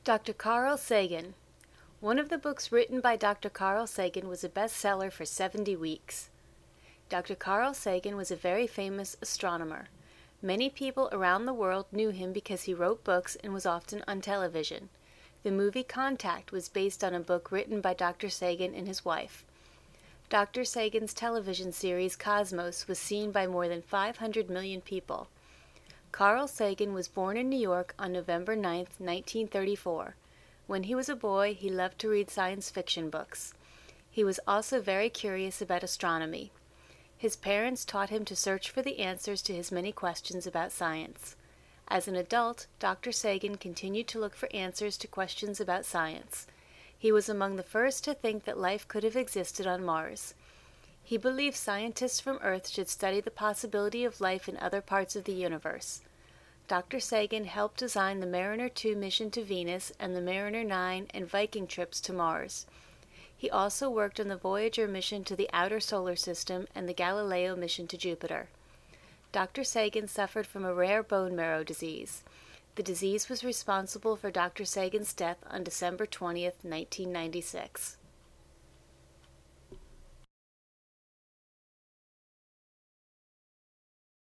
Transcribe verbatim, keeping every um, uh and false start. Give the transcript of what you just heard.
Doctor Carl Sagan. One of the books written by Doctor Carl Sagan was a bestseller for seventy weeks. Doctor Carl Sagan was a very famous astronomer. Many people around the world knew him because he wrote books and was often on television. The movie Contact was based on a book written by Doctor Sagan and his wife. Doctor Sagan's television series Cosmos was seen by more than five hundred million people. Carl Sagan was born in New York on November ninth, nineteen thirty-four. When he was a boy, he loved to read science fiction books. He was also very curious about astronomy. His parents taught him to search for the answers to his many questions about science. As an adult, Doctor Sagan continued to look for answers to questions about science. He was among the first to think that life could have existed on Mars. He believed scientists from Earth should study the possibility of life in other parts of the universe. Doctor Sagan helped design the Mariner two mission to Venus and the Mariner nine and Viking trips to Mars. He also worked on the Voyager mission to the outer solar system and the Galileo mission to Jupiter. Doctor Sagan suffered from a rare bone marrow disease. The disease was responsible for Doctor Sagan's death on December twentieth, nineteen ninety-six.